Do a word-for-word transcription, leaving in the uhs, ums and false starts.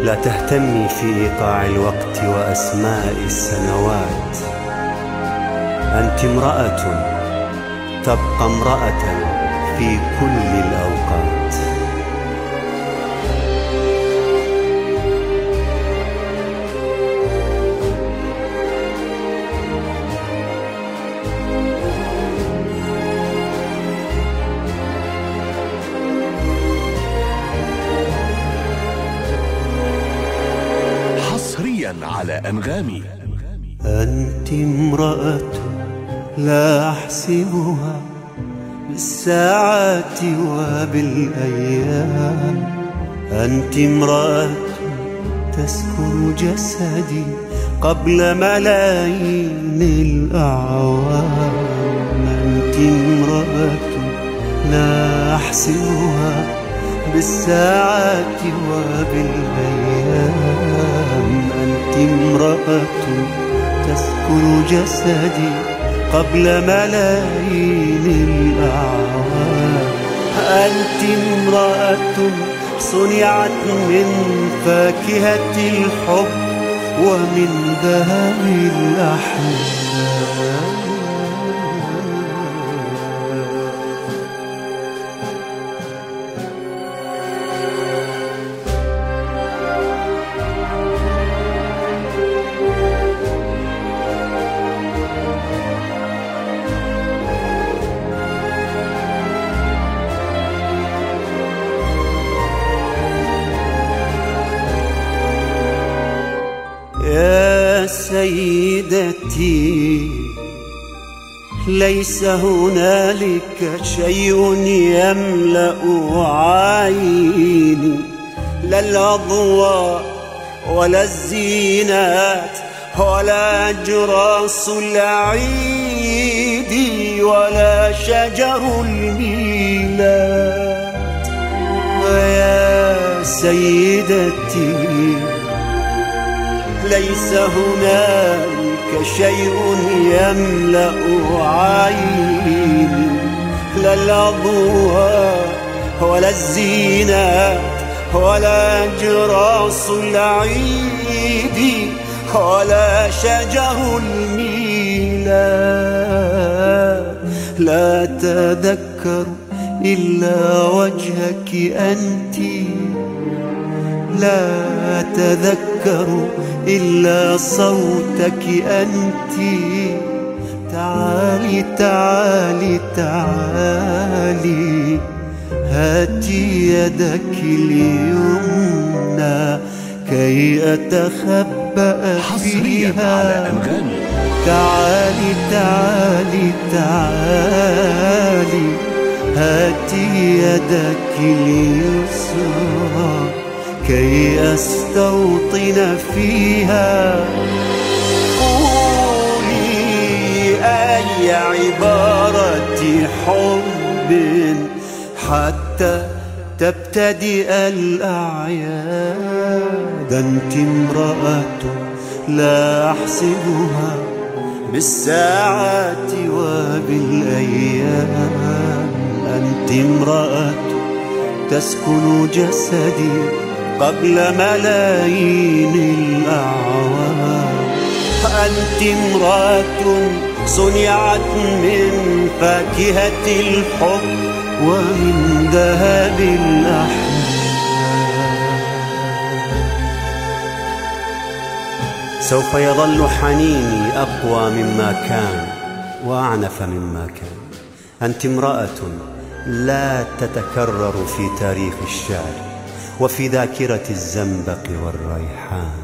لا تهتمي في إيقاع الوقت وأسماء السنوات. أنت امرأة تبقى امرأة في كل الأوقات. حصريا على أنغامي. أنت امرأة لا أحسبها بالساعات وبالأيام. أنت امرأة تسكن جسدي قبل ملايين الأعوام. أنت امرأة لا أحسبها بالساعات وبالأيام. أنت امرأة تسكن جسدي قبل ملايين الأعوام. أنت امرأة صنعت من فاكهة الحب ومن ذهب الأحلام. يا سيدتي ليس هنالك شيء يملأ عيني، لا الأضواء ولا الزينات ولا أجراس العيد ولا شجر الميلاد. ويا سيدتي ليس هنالك شيء يملأ عيني، لا الأضواء ولا الزينات ولا أجراس العيد ولا شجر الميلاد. لا أتذكر إلا وجهك أنت، لا أتذكر إلا صوتك أنت. تعالي تعالي تعالي هاتي يدك اليمنى كي أتخبأ فيها. تعالي تعالي تعالي هاتي يدك اليسرى كي أستوطن فيها. قولي أي عبارة حب حتى تبتدئ الأعياد. أنت امرأة لا أحسبها بالساعات وبالأيام. أنت امرأة تسكن جسدي قبل ملايين الأعوام. أنت امرأة صنعت من فاكهة الحب ومن ذهب الأحلام. سوف يظل حنيني أقوى مما كان وأعنف مما كان. أنت امرأة لا تتكرر في تاريخ الشعر وفي ذاكرة الزنبق والريحان.